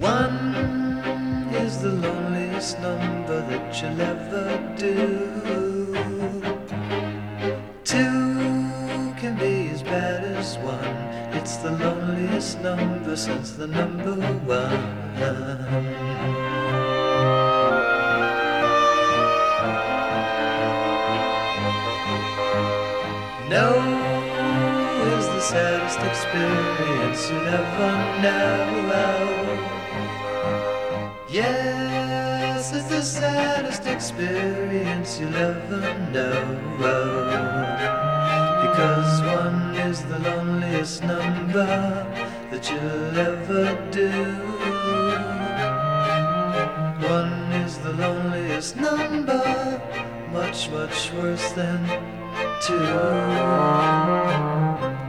One is the loneliest number that you'll ever do. Two can be as bad as one. It's the loneliest number since the number one. No is the saddest experience you'll ever know. Yes, it's the saddest experience you'll ever know. Because one is the loneliest number that you'll ever do. One is the loneliest number, much, much worse than two.